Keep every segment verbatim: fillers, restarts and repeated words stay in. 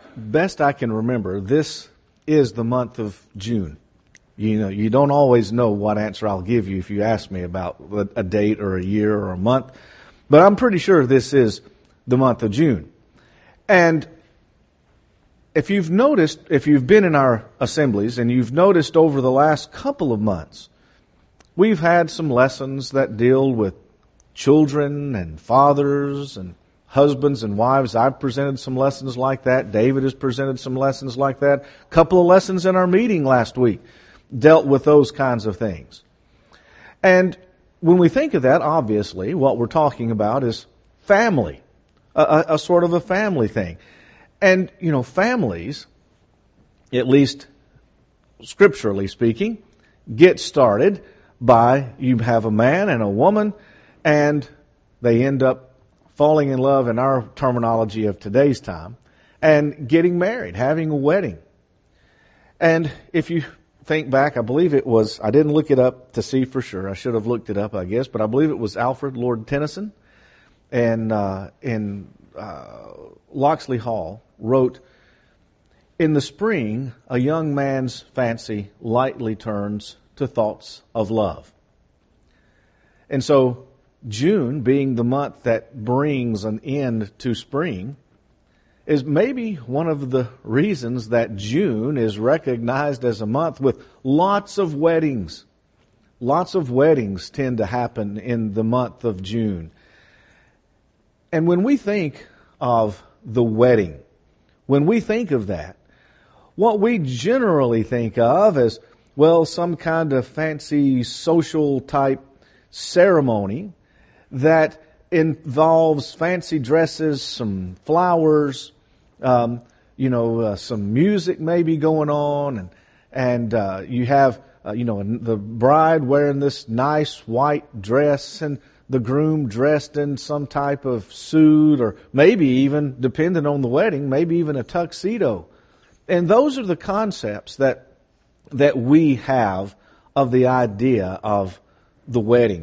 best I can remember, this is the month of June. You know, you don't always know what answer I'll give you if you ask me about a date or a year or a month, but I'm pretty sure this is the month of June. And if you've noticed, if you've been in our assemblies and you've noticed over the last couple of months, we've had some lessons that deal with children and fathers and husbands and wives. I've presented some lessons like that. David has presented some lessons like that. A couple of lessons in our meeting last week dealt with those kinds of things. And when we think of that, obviously, what we're talking about is family, a, a, a sort of a family thing. And, you know, families, at least scripturally speaking, get started by you have a man and a woman, and they end up falling in love in our terminology of today's time, and getting married, having a wedding. And if you think back, I believe it was, I didn't look it up to see for sure. I should have looked it up, I guess, but I believe it was Alfred Lord Tennyson and uh, in uh, Locksley Hall wrote, "In the spring, a young man's fancy lightly turns to thoughts of love." And so June, being the month that brings an end to spring, is maybe one of the reasons that June is recognized as a month with lots of weddings. Lots of weddings tend to happen in the month of June. And when we think of the wedding, when we think of that, what we generally think of is, well, some kind of fancy social type ceremony that involves fancy dresses, some flowers, um, you know, uh, some music maybe going on, and and uh, you have, uh, you know, the bride wearing this nice white dress, and the groom dressed in some type of suit, or maybe even, depending on the wedding, maybe even a tuxedo. And those are the concepts that that we have of the idea of the wedding.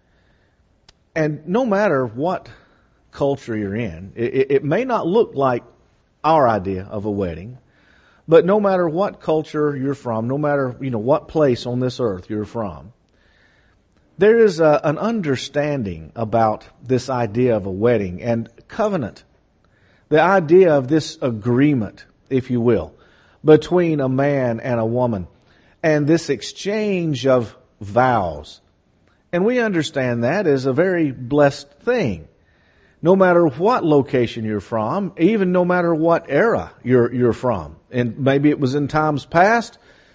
And no matter what culture you're in, it, it may not look like our idea of a wedding, but no matter what culture you're from, no matter, you know, what place on this earth you're from, there is a, an understanding about this idea of a wedding and covenant. The idea of this agreement, if you will, between a man and a woman, and this exchange of vows. And we understand that as a very blessed thing. No matter what location you're from, even no matter what era you're you're from. And maybe it was in times past,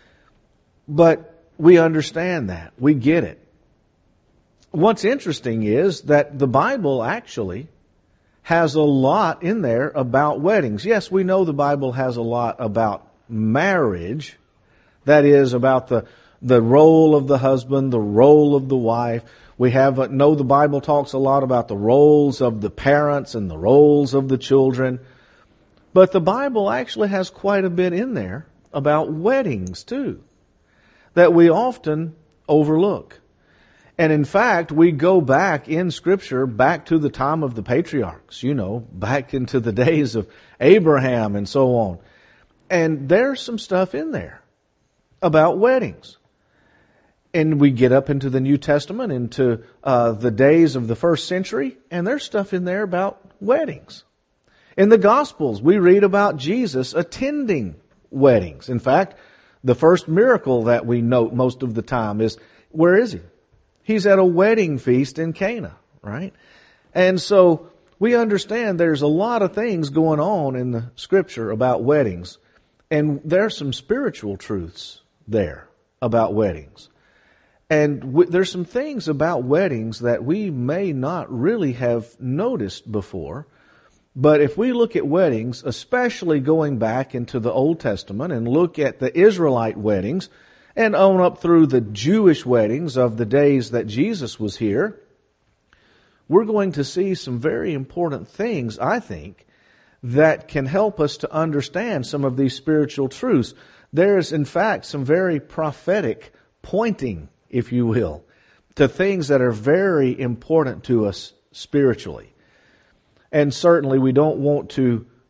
but we understand that. We get it. What's interesting is that the Bible actually has a lot in there about weddings. Yes, we know the Bible has a lot about marriage. That is, about the the role of the husband, the role of the wife. We have uh, know the Bible talks a lot about the roles of the parents and the roles of the children. But the Bible actually has quite a bit in there about weddings too, that we often overlook. And in fact, we go back in Scripture, back to the time of the patriarchs, you know, back into the days of Abraham and so on. And there's some stuff in there about weddings. And we get up into the New Testament, into uh, the days of the first century, and there's stuff in there about weddings. In the Gospels, we read about Jesus attending weddings. In fact, the first miracle that we note most of the time is, where is he? He's at a wedding feast in Cana, right? And so we understand there's a lot of things going on in the Scripture about weddings. And there's some spiritual truths there about weddings. And w- there's some things about weddings that we may not really have noticed before. But if we look at weddings, especially going back into the Old Testament and look at the Israelite weddings and on up through the Jewish weddings of the days that Jesus was here, we're going to see some very important things, I think, that can help us to understand some of these spiritual truths. There's, in fact, some very prophetic pointing, if you will, to things that are very important to us spiritually. And certainly we don't want to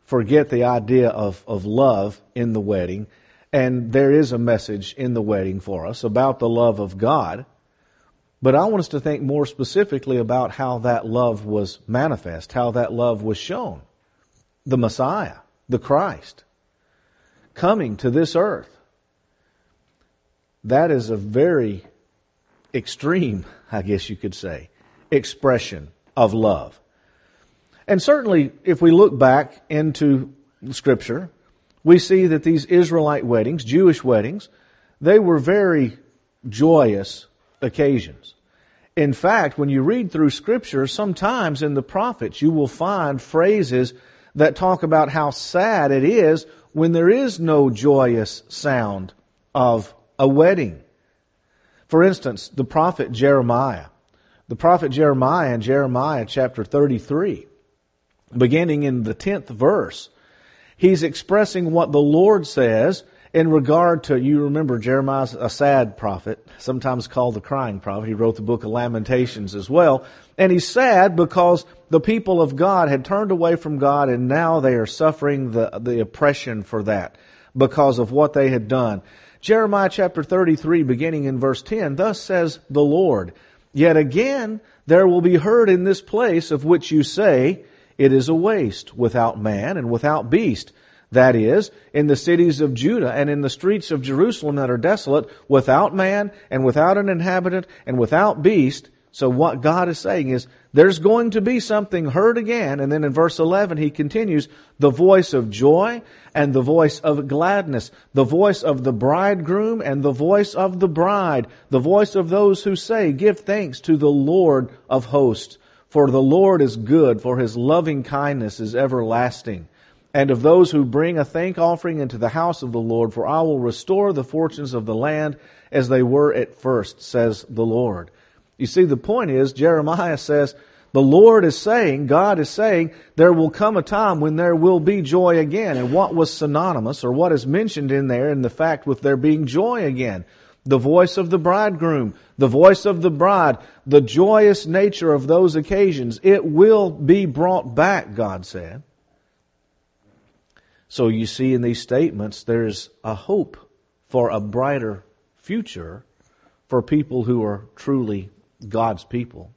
forget the idea of, of love in the wedding. And there is a message in the wedding for us about the love of God. But I want us to think more specifically about how that love was manifest, how that love was shown. The Messiah, the Christ, coming to this earth. That is a very extreme, I guess you could say, expression of love. And certainly, if we look back into Scripture, we see that these Israelite weddings, Jewish weddings, they were very joyous occasions. In fact, when you read through Scripture, sometimes in the prophets you will find phrases that talk about how sad it is when there is no joyous sound of a wedding. For instance, the prophet Jeremiah. The prophet Jeremiah in Jeremiah chapter thirty-three, beginning in the tenth verse, he's expressing what the Lord says in regard to, you remember Jeremiah's a sad prophet, sometimes called the crying prophet. He wrote the book of Lamentations as well. And he's sad because the people of God had turned away from God, and now they are suffering the, the oppression for that because of what they had done. Jeremiah chapter thirty-three, beginning in verse ten, thus says the Lord, yet again there will be heard in this place of which you say, it is a waste without man and without beast. That is, in the cities of Judah and in the streets of Jerusalem that are desolate, without man and without an inhabitant and without beast. So what God is saying is, there's going to be something heard again. And then in verse eleven, he continues, the voice of joy and the voice of gladness, the voice of the bridegroom and the voice of the bride, the voice of those who say, give thanks to the Lord of hosts. For the Lord is good, for His loving kindness is everlasting. And of those who bring a thank offering into the house of the Lord, for I will restore the fortunes of the land as they were at first, says the Lord. You see, the point is, Jeremiah says, the Lord is saying, God is saying, there will come a time when there will be joy again. And what was synonymous, or what is mentioned in there in the fact with there being joy again? The voice of the bridegroom, the voice of the bride, the joyous nature of those occasions. It will be brought back, God said. So you see in these statements, there's a hope for a brighter future for people who are truly God's people.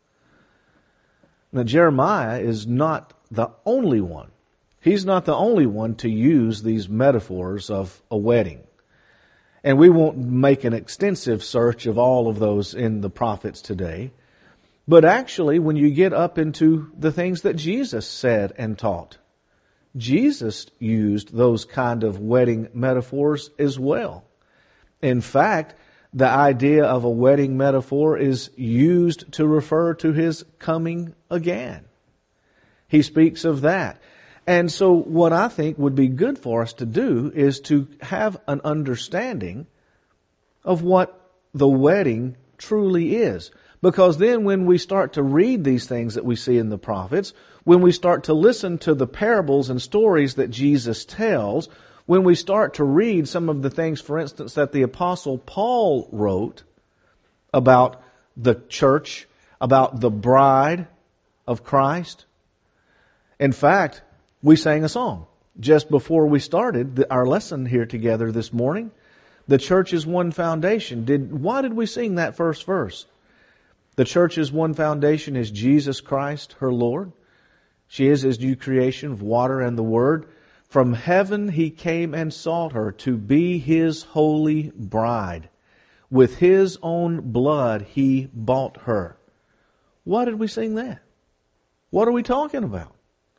Now, Jeremiah is not the only one. He's not the only one to use these metaphors of a wedding. And we won't make an extensive search of all of those in the prophets today. But actually, when you get up into the things that Jesus said and taught, Jesus used those kind of wedding metaphors as well. In fact, the idea of a wedding metaphor is used to refer to His coming again. He speaks of that. And so what I think would be good for us to do is to have an understanding of what the wedding truly is. Because then when we start to read these things that we see in the prophets, when we start to listen to the parables and stories that Jesus tells, when we start to read some of the things, for instance, that the Apostle Paul wrote about the church, about the bride of Christ. In fact, we sang a song just before we started our lesson here together this morning. The church is one foundation. Did, why did we sing that first verse? The church's one foundation is Jesus Christ, her Lord. She is His new creation of water and the Word. From heaven He came and sought her to be His holy bride. With His own blood He bought her. Why did we sing that? What are we talking about?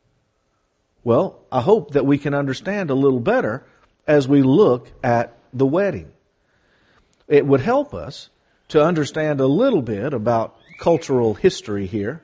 Well, I hope that we can understand a little better as we look at the wedding. It would help us to understand a little bit about cultural history here.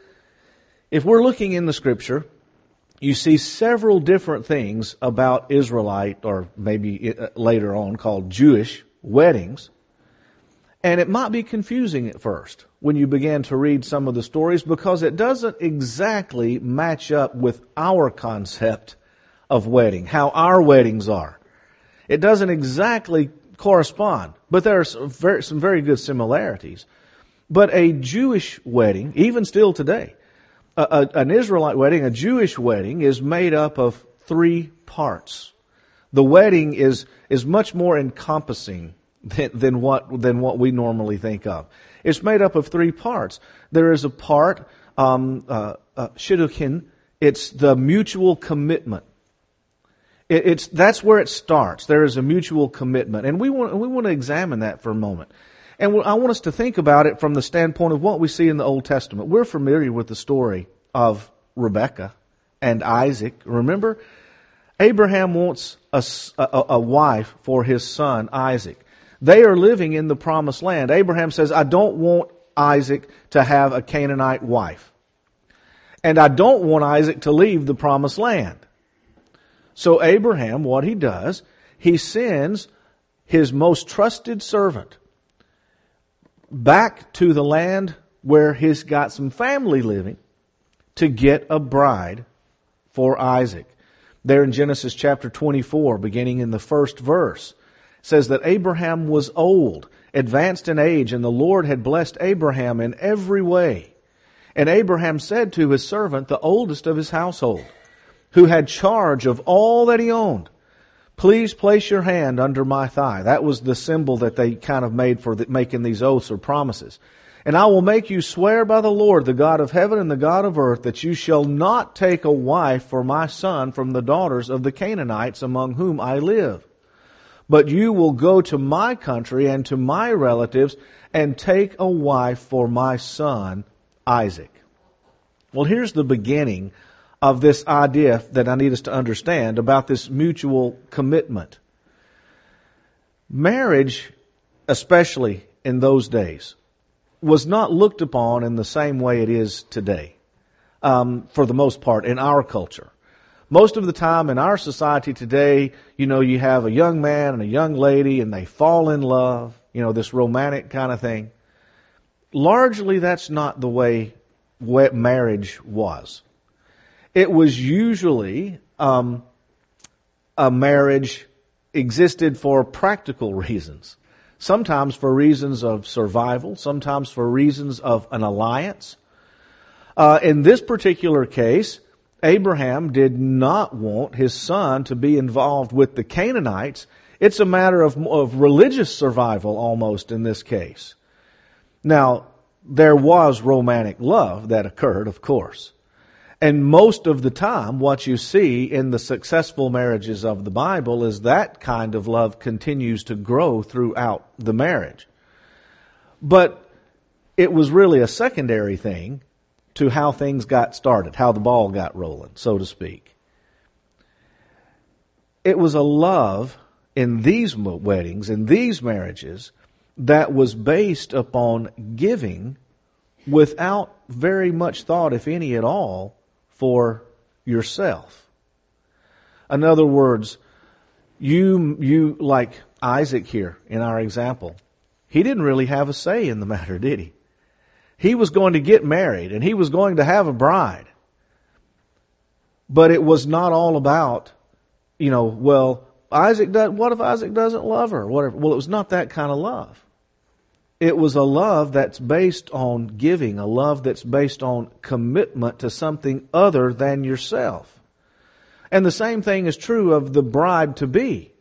If we're looking in the Scripture, you see several different things about Israelite, or maybe later on called Jewish, weddings. And it might be confusing at first when you begin to read some of the stories, because it doesn't exactly match up with our concept of wedding, how our weddings are. It doesn't exactly correspond, but there are some very, some very good similarities. But a Jewish wedding, even still today, a, a, an Israelite wedding, a Jewish wedding, is made up of three parts. The wedding is is much more encompassing than, than what than what we normally think of. It's made up of three parts. There is a part, um, uh, uh, shidduchin. It's the mutual commitment. It, it's that's where it starts. There is a mutual commitment, and we want we want to examine that for a moment. And I want us to think about it from the standpoint of what we see in the Old Testament. We're familiar with the story of Rebekah and Isaac. Remember, Abraham wants a, a, a wife for his son Isaac. They are living in the promised land. Abraham says, I don't want Isaac to have a Canaanite wife. And I don't want Isaac to leave the promised land. So Abraham, what he does, he sends his most trusted servant back to the land where he's got some family living to get a bride for Isaac. There in Genesis chapter twenty-four, beginning in the first verse, says that Abraham was old, advanced in age, and the Lord had blessed Abraham in every way. And Abraham said to his servant, the oldest of his household, who had charge of all that he owned, please place your hand under my thigh. That was the symbol that they kind of made for the, making these oaths or promises. And I will make you swear by the Lord, the God of heaven and the God of earth, that you shall not take a wife for my son from the daughters of the Canaanites among whom I live. But you will go to my country and to my relatives and take a wife for my son Isaac. Well, here's the beginning of this idea that I need us to understand about this mutual commitment. Marriage, especially in those days, was not looked upon in the same way it is today, um, for the most part, in our culture. Most of the time in our society today, you know, you have a young man and a young lady and they fall in love, you know, this romantic kind of thing. Largely, that's not the way marriage was. It was usually um, a marriage existed for practical reasons. Sometimes for reasons of survival, sometimes for reasons of an alliance. Uh, in this particular case, Abraham did not want his son to be involved with the Canaanites. It's a matter of, of religious survival almost in this case. Now, there was romantic love that occurred, of course. And most of the time, what you see in the successful marriages of the Bible is that kind of love continues to grow throughout the marriage. But it was really a secondary thing to how things got started, how the ball got rolling, so to speak. It was a love in these weddings, in these marriages, that was based upon giving without very much thought, if any at all, for yourself. In other words, you, you, like Isaac here in our example, he didn't really have a say in the matter, did he? He was going to get married and he was going to have a bride. But it was not all about, you know, well, Isaac does, what if Isaac doesn't love her? Whatever. Well, it was not that kind of love. It was a love that's based on giving, a love that's based on commitment to something other than yourself. And the same thing is true of the bride-to-be.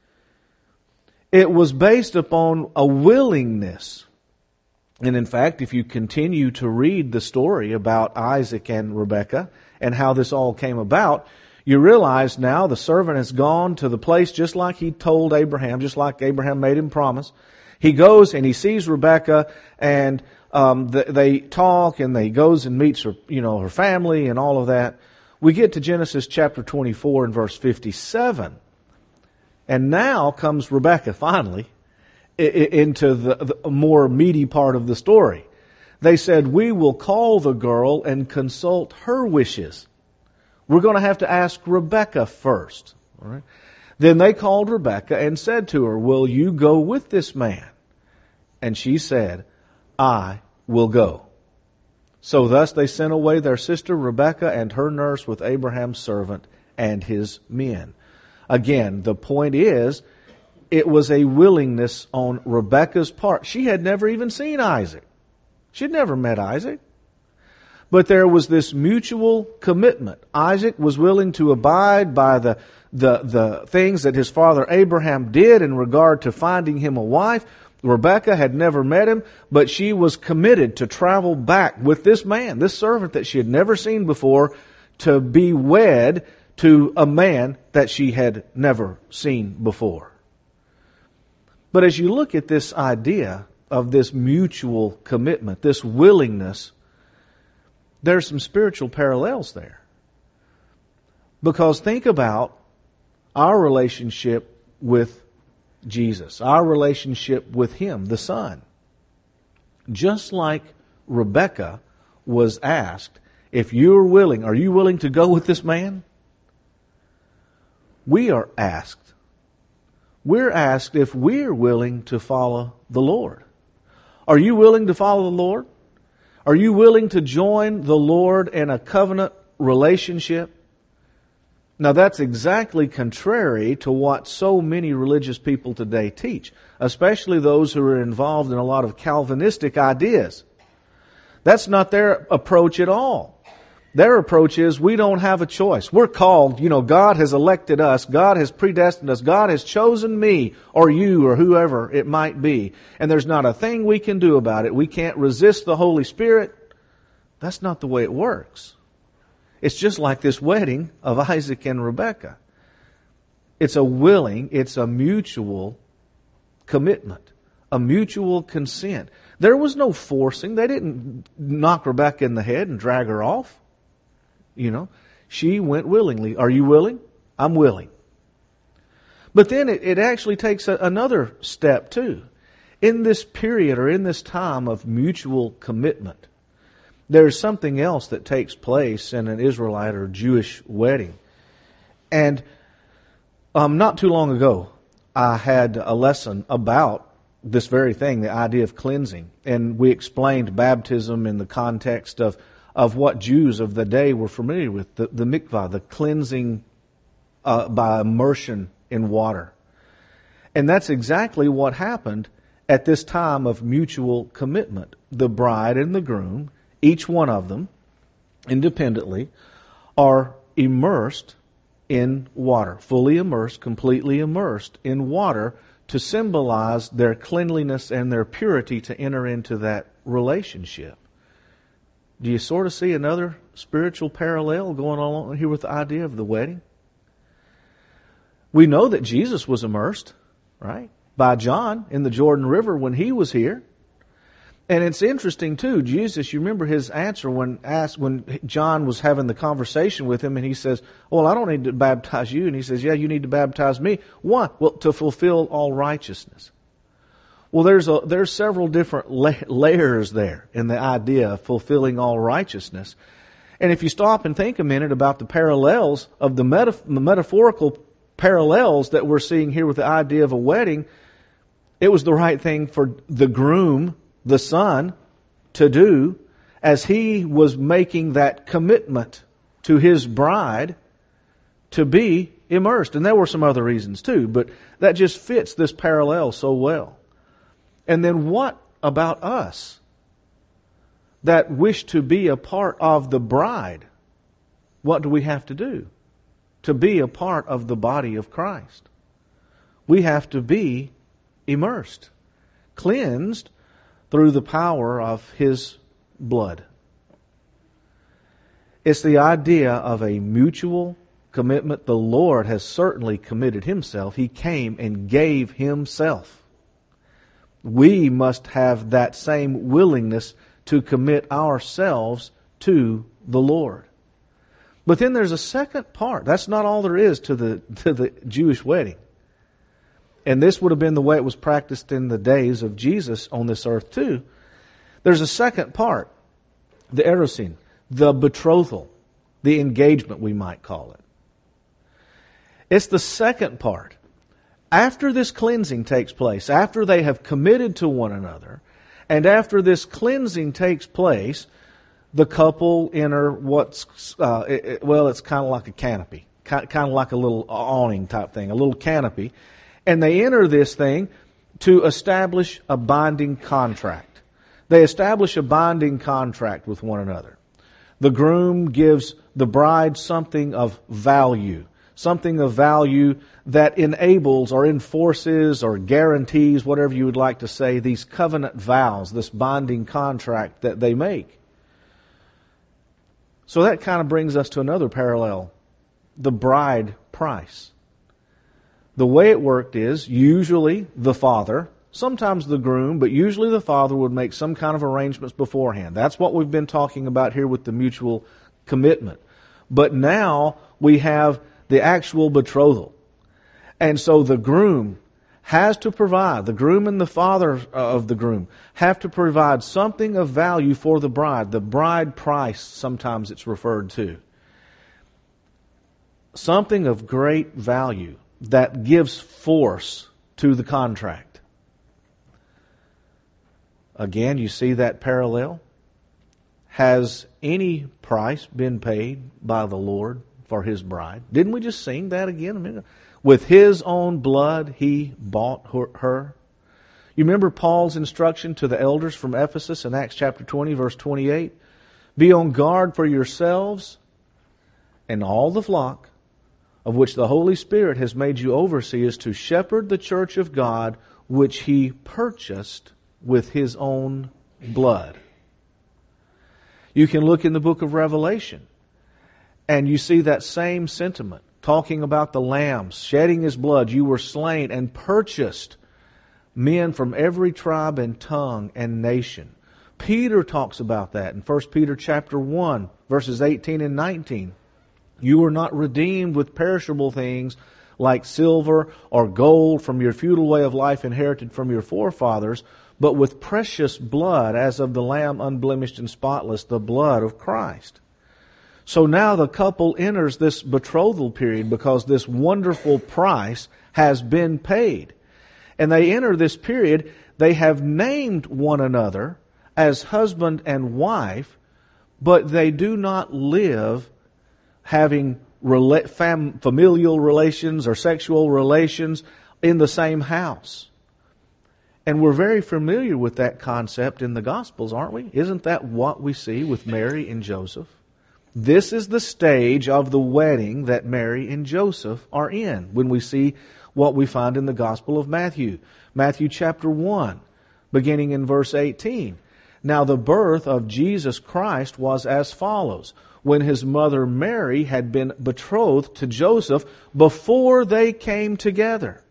It was based upon a willingness. And in fact, if you continue to read the story about Isaac and Rebekah and how this all came about, you realize now the servant has gone to the place just like he told Abraham, just like Abraham made him promise. He goes and he sees Rebekah, and um, th- they talk, and he goes and meets her, you know, her family and all of that. We get to Genesis chapter twenty-four and verse fifty-seven, and now comes Rebekah finally I- I- into the, the more meaty part of the story. They said, "We will call the girl and consult her wishes. We're going to have to ask Rebekah first." All right. Then they called Rebekah and said to her, "Will you go with this man?" And she said, "I will go." So thus they sent away their sister Rebekah and her nurse with Abraham's servant and his men. Again, the point is, it was a willingness on Rebekah's part. She had never even seen Isaac. She'd never met Isaac. But there was this mutual commitment. Isaac was willing to abide by the, the, the things that his father Abraham did in regard to finding him a wife. Rebekah had never met him, but she was committed to travel back with this man, this servant that she had never seen before, to be wed to a man that she had never seen before. But as you look at this idea of this mutual commitment, this willingness, there's some spiritual parallels there. Because think about our relationship with Jesus, our relationship with Him, the Son. Just like Rebekah was asked, if you're willing, are you willing to go with this man? We are asked. We're asked if we're willing to follow the Lord. Are you willing to follow the Lord? Are you willing to join the Lord in a covenant relationship? Now that's exactly contrary to what so many religious people today teach, especially those who are involved in a lot of Calvinistic ideas. That's not their approach at all. Their approach is, we don't have a choice. We're called, you know, God has elected us. God has predestined us. God has chosen me or you or whoever it might be. And there's not a thing we can do about it. We can't resist the Holy Spirit. That's not the way it works. It's just like this wedding of Isaac and Rebekah. It's a willing, it's a mutual commitment, a mutual consent. There was no forcing. They didn't knock Rebekah in the head and drag her off. You know, she went willingly. Are you willing? I'm willing. But then it, it actually takes a, another step too. In this period or in this time of mutual commitment, there's something else that takes place in an Israelite or Jewish wedding. And um, not too long ago, I had a lesson about this very thing, the idea of cleansing. And we explained baptism in the context of of what Jews of the day were familiar with, the, the mikvah, the cleansing uh, by immersion in water. And that's exactly what happened at this time of mutual commitment. The bride and the groom, each one of them, independently, are immersed in water, fully immersed, completely immersed in water to symbolize their cleanliness and their purity to enter into that relationship. Do you sort of see another spiritual parallel going on here with the idea of the wedding? We know that Jesus was immersed, right, by John in the Jordan River when he was here. And it's interesting too, Jesus, you remember his answer when asked, when John was having the conversation with him and he says, well, I don't need to baptize you. And he says, yeah, you need to baptize me. Why? Well, to fulfill all righteousness. Well, there's a, there's several different la- layers there in the idea of fulfilling all righteousness. And if you stop and think a minute about the parallels of the, metaf- the metaphorical parallels that we're seeing here with the idea of a wedding, it was the right thing for the groom, the son, to do as he was making that commitment to his bride to be immersed. And there were some other reasons too, but that just fits this parallel so well. And then what about us that wish to be a part of the bride? What do we have to do to be a part of the body of Christ? We have to be immersed, cleansed through the power of His blood. It's the idea of a mutual commitment. The Lord has certainly committed Himself. He came and gave Himself. We must have that same willingness to commit ourselves to the Lord. But then there's a second part. That's not all there is to the to the Jewish wedding. And this would have been the way it was practiced in the days of Jesus on this earth too. There's a second part, the erosin, the betrothal, the engagement we might call it. It's the second part. After this cleansing takes place, after they have committed to one another, and after this cleansing takes place, the couple enter what's, uh, it, it, well, it's kind of like a canopy, kind, kind of like a little awning type thing, a little canopy. And they enter this thing to establish a binding contract. They establish a binding contract with one another. The groom gives the bride something of value, something of value that enables or enforces or guarantees, whatever you would like to say, these covenant vows, this binding contract that they make. So that kind of brings us to another parallel, the bride price. The way it worked is usually the father, sometimes the groom, but usually the father would make some kind of arrangements beforehand. That's what we've been talking about here with the mutual commitment. But now we have the actual betrothal. And so the groom has to provide, the groom and the father of the groom have to provide something of value for the bride. The bride price, sometimes it's referred to. Something of great value that gives force to the contract. Again, you see that parallel? Has any price been paid by the Lord for His bride? Didn't we just sing that again a minute ago? With His own blood He bought her. You remember Paul's instruction to the elders from Ephesus in Acts chapter twenty, verse twenty-eight? Be on guard for yourselves and all the flock of which the Holy Spirit has made you overseers to shepherd the church of God, which He purchased with His own blood. You can look in the book of Revelation and you see that same sentiment, talking about the Lamb shedding His blood. You were slain and purchased men from every tribe and tongue and nation. Peter talks about that in First Peter chapter one, verses eighteen and nineteen. You were not redeemed with perishable things like silver or gold from your futile way of life inherited from your forefathers, but with precious blood as of the Lamb unblemished and spotless, the blood of Christ. So now the couple enters this betrothal period because this wonderful price has been paid. And they enter this period, they have named one another as husband and wife, but they do not live having familial relations or sexual relations in the same house. And we're very familiar with that concept in the Gospels, aren't we? Isn't that what we see with Mary and Joseph? This is the stage of the wedding that Mary and Joseph are in when we see what we find in the Gospel of Matthew. Matthew chapter one, beginning in verse eighteen. Now the birth of Jesus Christ was as follows. When His mother Mary had been betrothed to Joseph, before they came together,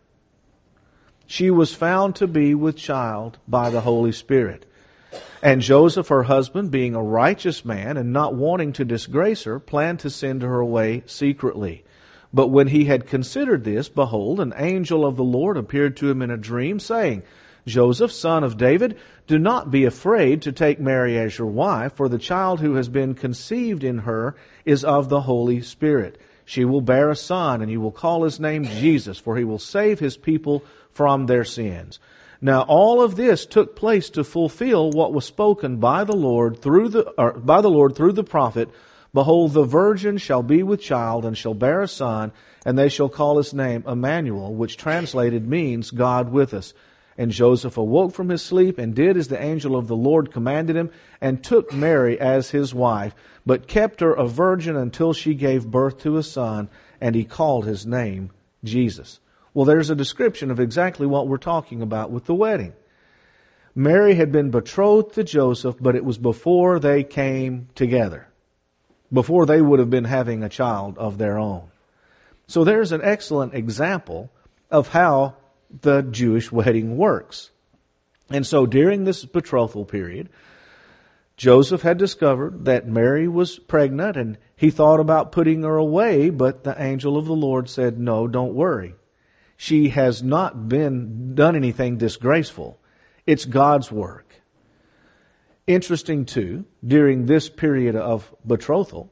she was found to be with child by the Holy Spirit. And Joseph, her husband, being a righteous man and not wanting to disgrace her, planned to send her away secretly. But when he had considered this, behold, an angel of the Lord appeared to him in a dream, saying, Joseph, son of David, do not be afraid to take Mary as your wife, for the child who has been conceived in her is of the Holy Spirit. She will bear a son, and you will call his name Jesus, for he will save his people from their sins. Now all of this took place to fulfill what was spoken by the Lord through the or by the Lord through the prophet. Behold, the virgin shall be with child and shall bear a son, and they shall call his name Emmanuel, which translated means God with us. And Joseph awoke from his sleep and did as the angel of the Lord commanded him, and took Mary as his wife, but kept her a virgin until she gave birth to a son, and he called his name Jesus. Well, there's a description of exactly what we're talking about with the wedding. Mary had been betrothed to Joseph, but it was before they came together, before they would have been having a child of their own. So there's an excellent example of how the Jewish wedding works. And so during this betrothal period, Joseph had discovered that Mary was pregnant, and he thought about putting her away, but the angel of the Lord said, no, don't worry. She has not been done anything disgraceful. It's God's work. Interesting too, during this period of betrothal,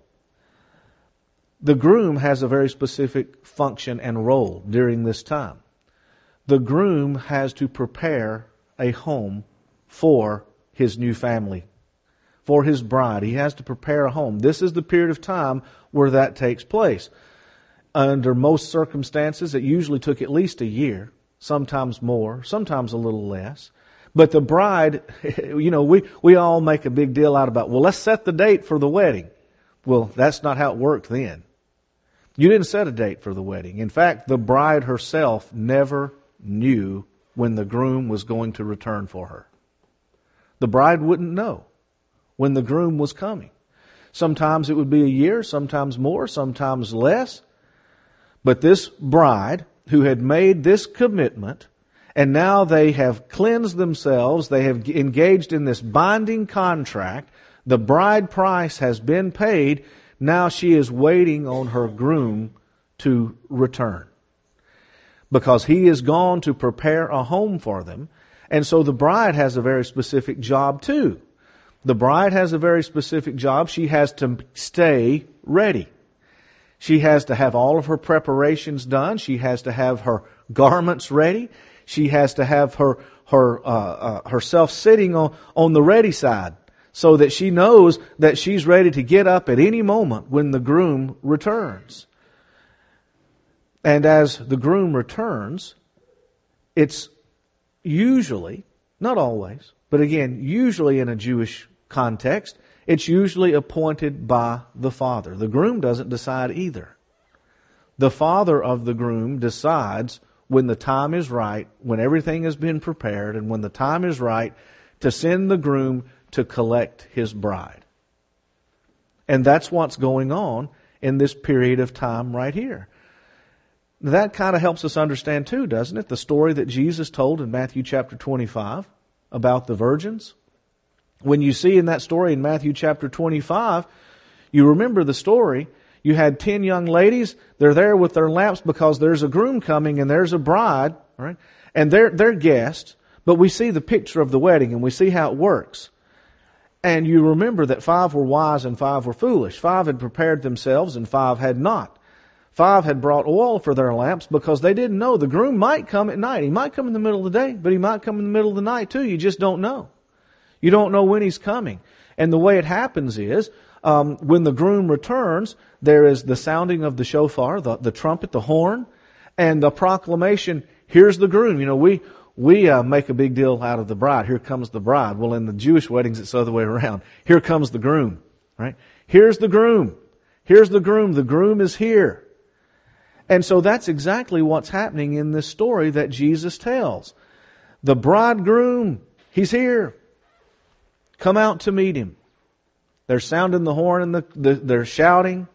the groom has a very specific function and role during this time. The groom has to prepare a home for his new family, for his bride. He has to prepare a home. This is the period of time where that takes place. Under most circumstances, it usually took at least a year, sometimes more, sometimes a little less. But the bride, you know, we, we all make a big deal out about, well, let's set the date for the wedding. Well, that's not how it worked then. You didn't set a date for the wedding. In fact, the bride herself never knew when the groom was going to return for her. The bride wouldn't know when the groom was coming. Sometimes it would be a year, sometimes more, sometimes less. But this bride who had made this commitment, and now they have cleansed themselves, they have engaged in this binding contract, the bride price has been paid, now she is waiting on her groom to return. Because he is gone to prepare a home for them. And so the bride has a very specific job too. The bride has a very specific job. She has to stay ready. She has to have all of her preparations done. She has to have her garments ready. She has to have her her uh, uh, herself sitting on, on the ready side so that she knows that she's ready to get up at any moment when the groom returns. And as the groom returns, it's usually, not always, but again, usually in a Jewish context, it's usually appointed by the father. The groom doesn't decide either. The father of the groom decides when the time is right, when everything has been prepared, and when the time is right to send the groom to collect his bride. And that's what's going on in this period of time right here. That kind of helps us understand too, doesn't it? The story that Jesus told in Matthew chapter twenty-five about the virgins. When you see in that story in Matthew chapter twenty-five, you remember the story. You had ten young ladies. They're there with their lamps because there's a groom coming and there's a bride, right? And they're, they're guests. But we see the picture of the wedding and we see how it works. And you remember that five were wise and five were foolish. Five had prepared themselves and five had not. Five had brought oil for their lamps because they didn't know. The groom might come at night. He might come in the middle of the day, but he might come in the middle of the night too. You just don't know. You don't know when he's coming. And the way it happens is, um, when the groom returns, there is the sounding of the shofar, the, the trumpet, the horn, and the proclamation, here's the groom. You know, we, we uh, make a big deal out of the bride. Here comes the bride. Well, in the Jewish weddings, it's the other way around. Here comes the groom, right? Here's the groom. Here's the groom. The groom is here. And so that's exactly what's happening in this story that Jesus tells. The bridegroom, he's here. Come out to meet him. They're sounding the horn and the, the, they're shouting.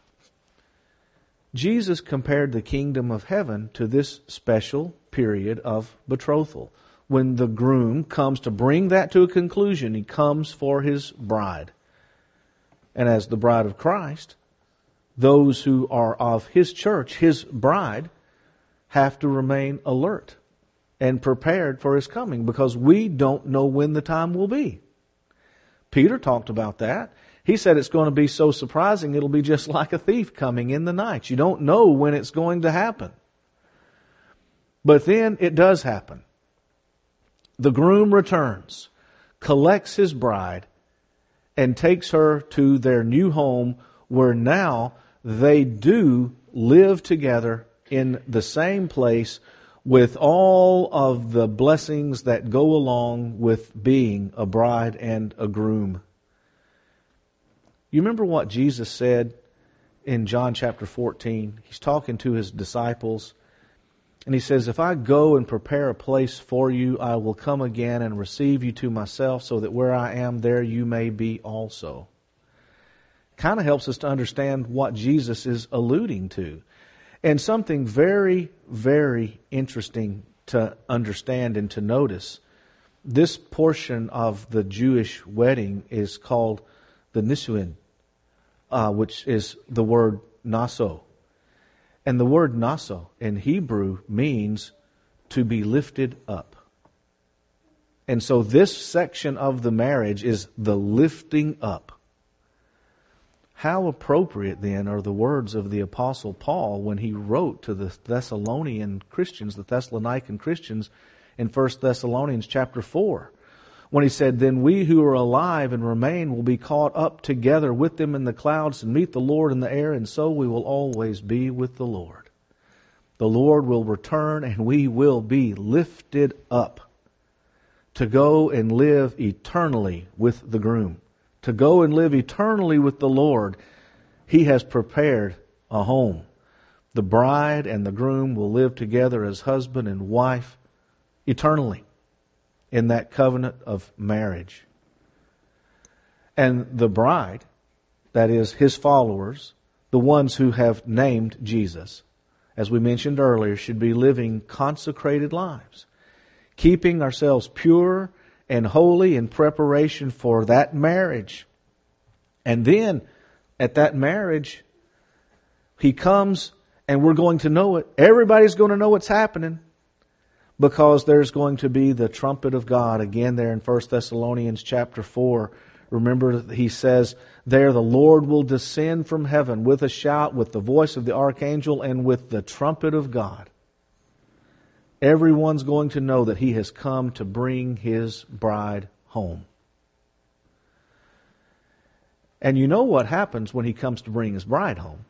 Jesus compared the kingdom of heaven to this special period of betrothal. When the groom comes to bring that to a conclusion, he comes for his bride. And as the bride of Christ, those who are of his church, his bride, have to remain alert and prepared for his coming because we don't know when the time will be. Peter talked about that. He said it's going to be so surprising it'll be just like a thief coming in the night. You don't know when it's going to happen. But then it does happen. The groom returns, collects his bride, and takes her to their new home where now they do live together in the same place with all of the blessings that go along with being a bride and a groom. You remember what Jesus said in John chapter fourteen? He's talking to his disciples. And he says, if I go and prepare a place for you, I will come again and receive you to myself so that where I am, there you may be also. Kind of helps us to understand what Jesus is alluding to. And something very, very interesting to understand and to notice. This portion of the Jewish wedding is called the Nisuin, uh, which is the word naso. And the word naso in Hebrew means to be lifted up. And so this section of the marriage is the lifting up. How appropriate then are the words of the Apostle Paul when he wrote to the Thessalonian Christians, the Thessalonican Christians, in First Thessalonians chapter four. When he said, then we who are alive and remain will be caught up together with them in the clouds and meet the Lord in the air, and so we will always be with the Lord. The Lord will return and we will be lifted up to go and live eternally with the groom. To go and live eternally with the Lord, He has prepared a home. The bride and the groom will live together as husband and wife eternally in that covenant of marriage. And the bride, that is His followers, the ones who have named Jesus, as we mentioned earlier, should be living consecrated lives, keeping ourselves pure and holy in preparation for that marriage. And then, at that marriage, He comes and we're going to know it. Everybody's going to know what's happening because there's going to be the trumpet of God. Again, there in First Thessalonians chapter four, remember he says there, the Lord will descend from heaven with a shout, with the voice of the archangel, and with the trumpet of God. Everyone's going to know that He has come to bring His bride home. And you know what happens when He comes to bring His bride home.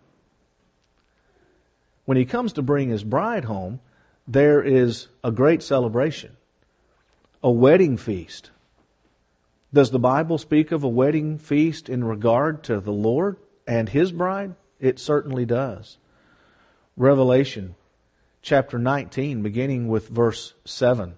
When He comes to bring His bride home, there is a great celebration, a wedding feast. Does the Bible speak of a wedding feast in regard to the Lord and His bride? It certainly does. Revelation chapter nineteen, beginning with verse seven.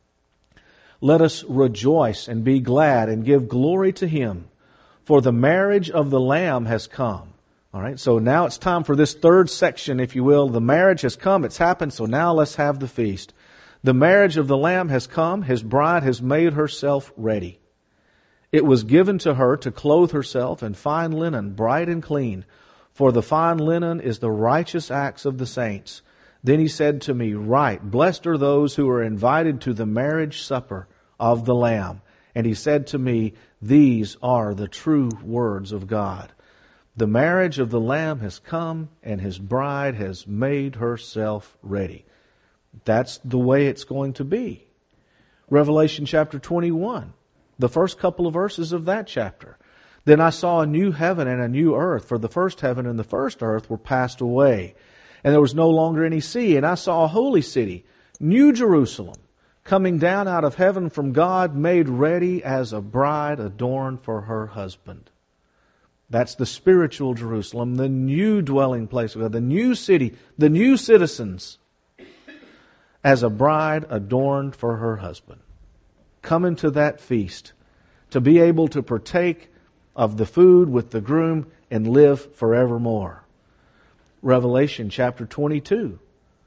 Let us rejoice and be glad and give glory to Him, for the marriage of the Lamb has come. All right, so now it's time for this third section, if you will. The marriage has come, it's happened, so now let's have the feast. The marriage of the Lamb has come, His bride has made herself ready. It was given to her to clothe herself in fine linen, bright and clean, for the fine linen is the righteous acts of the saints. Then He said to me, Write, blessed are those who are invited to the marriage supper of the Lamb. And He said to me, These are the true words of God. The marriage of the Lamb has come, and His bride has made herself ready. That's the way it's going to be. Revelation chapter twenty-one, the first couple of verses of that chapter. Then I saw a new heaven and a new earth, for the first heaven and the first earth were passed away, and there was no longer any sea. And I saw a holy city, New Jerusalem, coming down out of heaven from God, made ready as a bride adorned for her husband. That's the spiritual Jerusalem, the new dwelling place of God, the new city, the new citizens, as a bride adorned for her husband. Coming to that feast, to be able to partake of the food with the groom and live forevermore. Revelation chapter twenty-two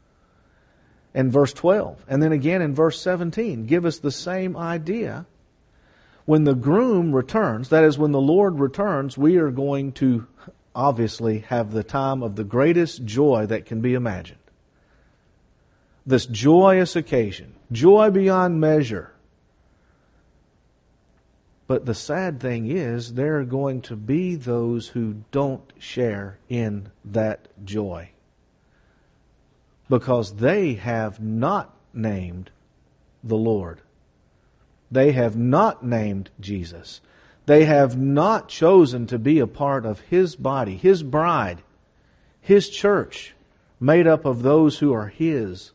and verse twelve. And then again in verse seventeen, give us the same idea. When the groom returns, that is, when the Lord returns, we are going to obviously have the time of the greatest joy that can be imagined. This joyous occasion, joy beyond measure. But the sad thing is, there are going to be those who don't share in that joy, because they have not named the Lord. They have not named Jesus. They have not chosen to be a part of His body, His bride, His church, made up of those who are His.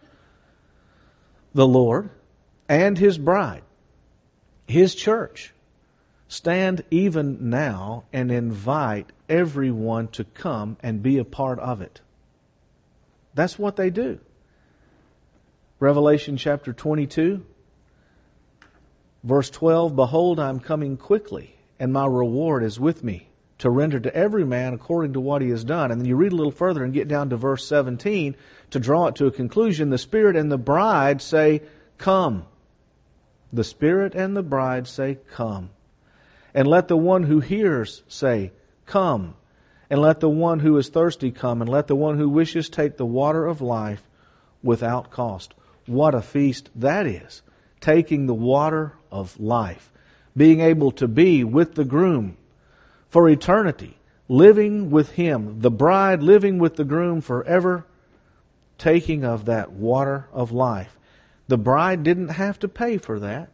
The Lord and His bride, His church, stand even now and invite everyone to come and be a part of it. That's what they do. Revelation chapter twenty-two, verse twelve, Behold, I am coming quickly, and my reward is with me, to render to every man according to what he has done. And then you read a little further and get down to verse seventeen to draw it to a conclusion. The Spirit and the bride say, Come. The Spirit and the bride say, Come. And let the one who hears say, Come. And let the one who is thirsty come, and let the one who wishes take the water of life without cost. What a feast that is. Taking the water of life. Being able to be with the groom for eternity. Living with Him. The bride living with the groom forever. Taking of that water of life. The bride didn't have to pay for that.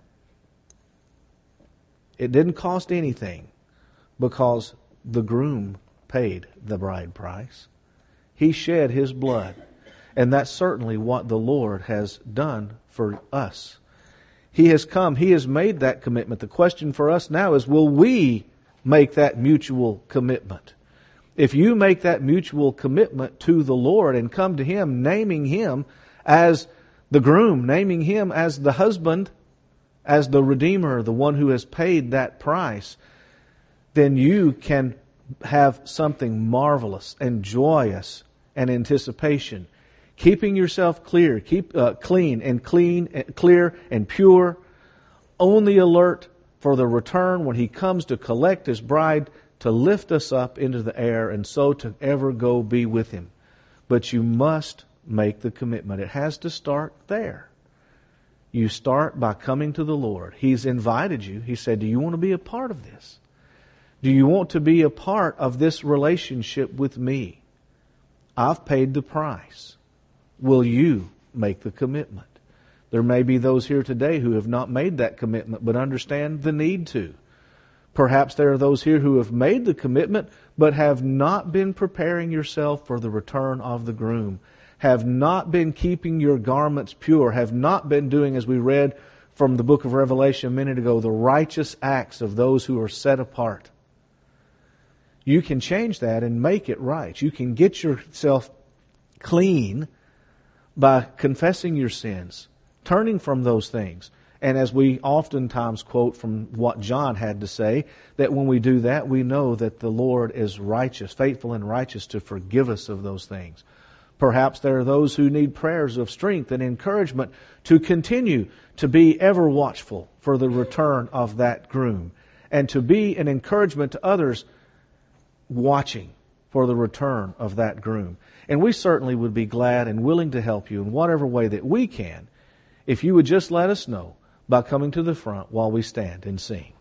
It didn't cost anything, because the groom paid the bride price. He shed His blood. And that's certainly what the Lord has done for us. He has come. He has made that commitment. The question for us now is, will we make that mutual commitment? If you make that mutual commitment to the Lord and come to Him, naming Him as the groom, naming Him as the husband, as the Redeemer, the one who has paid that price, then you can have something marvelous and joyous and anticipation. Keeping yourself clear, keep uh, clean and clean, and clear and pure, on the alert for the return when He comes to collect His bride, to lift us up into the air, and so to ever go be with Him. But you must make the commitment. It has to start there. You start by coming to the Lord. He's invited you. He said, do you want to be a part of this? Do you want to be a part of this relationship with me? I've paid the price. Will you make the commitment? There may be those here today who have not made that commitment, but understand the need to. Perhaps there are those here who have made the commitment, but have not been preparing yourself for the return of the groom, have not been keeping your garments pure, have not been doing, as we read from the book of Revelation a minute ago, the righteous acts of those who are set apart. You can change that and make it right. You can get yourself clean by confessing your sins, turning from those things. And as we oftentimes quote from what John had to say, that when we do that, we know that the Lord is righteous, faithful and righteous to forgive us of those things. Perhaps there are those who need prayers of strength and encouragement to continue to be ever watchful for the return of that groom, and to be an encouragement to others watching for the return of that groom. And we certainly would be glad and willing to help you in whatever way that we can, if you would just let us know by coming to the front while we stand and sing.